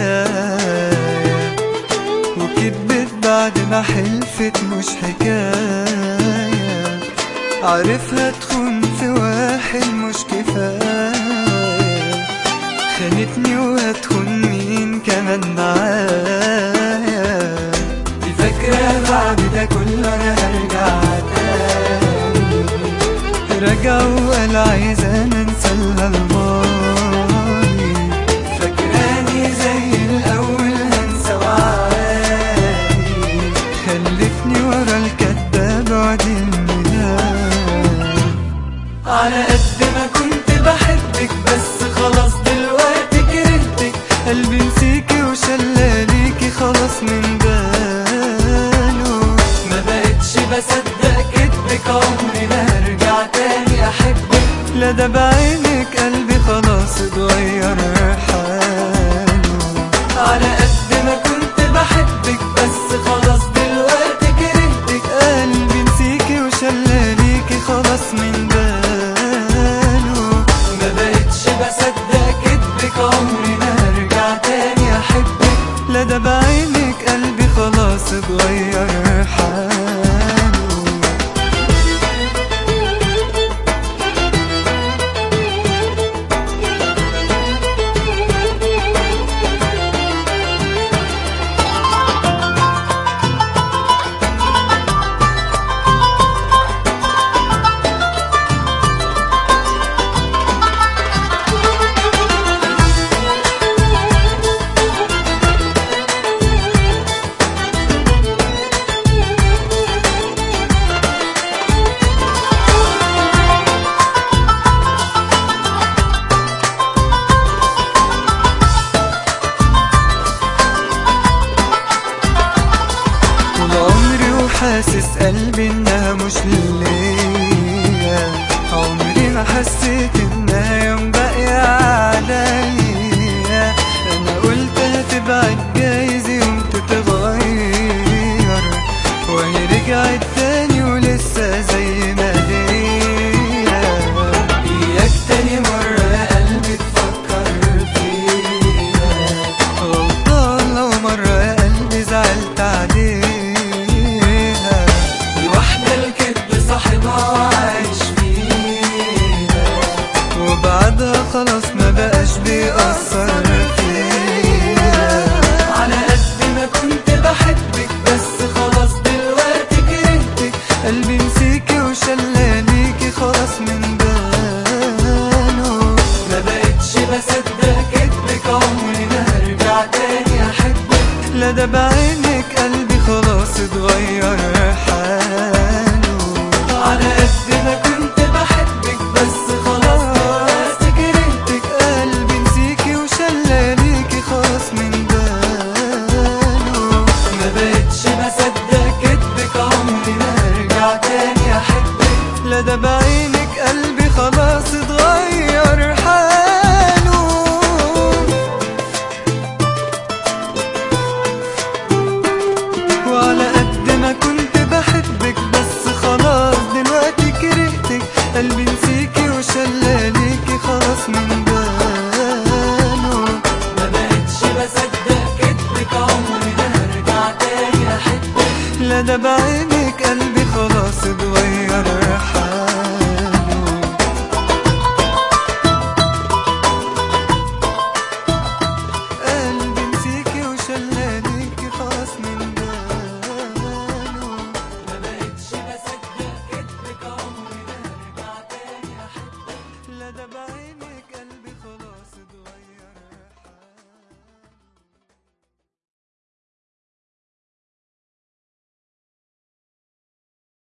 حكاية، وكدبت بعد ما حلفت مش حكاية. عارفها تخون في واحد مش كفاية، خانتني وهتخون مين كمان معايا. دي فاكرة بعد ده كله انا هرجع تاني، رجع وقال عايزة ننسى الماضي. فاكراني زي الأول هنسى وعادي، خلتني ورا الكداب وعدي الميلاد. على قد ما كنت بحبك بس خلاص دلوقتي كرهتك، قلبي نسيكي وشلاليكي خلاص من باله. ما بقتش بصدق كدبك، عمري ما هرجع تاني احبك. لا ده بعينك قلبي خلاص اتغير حاله. على قد ما كنت بحبك بس خلاص دلوقتي كرهتك، قلبي نسيكي وشلاليكي خلاص من باله. ما بقتش بصدق كدبك، عمري ما هرجع تاني احبك. لا ده بعينك قلبي خلاص اتغير حاله. حاسس قلبي انها مش ليا، عمري ما حسيت انها يوم باقية عليا. انا قلت هتبعد جايز يوم تتغير، وهي رجعت تاني ولسه زي ما هي. اياك تاني مرة يا قلبي تفكر فيها، غلطان لو مرة يا قلبي زعلت عليها. وعايش فيها وبعدها خلاص ما بقاش بيأثر فيها. على قد ما كنت بحبك بس خلاص دلوقتي كرهتك، قلبي نسيكي وشلاليكي خلاص من باله. ما بقتش بصدق كدبك، عمري ما هرجع تاني احبك. لا ده بعينك قلبي خلاص اتغير حاله. على قد ما كنت بحبك بس خلاص كرهتك، قلبي نسيكي وشلاليكي خلاص من باله. ما بقتش بصدق كدبك، عمري ما هرجع تاني احبك. لا ده بعينك قلبي خلاص اتغير حاله. وعلى قد ما كنت بحبك بس خلاص دلوقتي كرهتك، قلبي نسيكي وشلاليكي خلاص من باله. ما بقتش بصدق كدبك، عمري ما هرجع تاني احبك. لا ده بعينك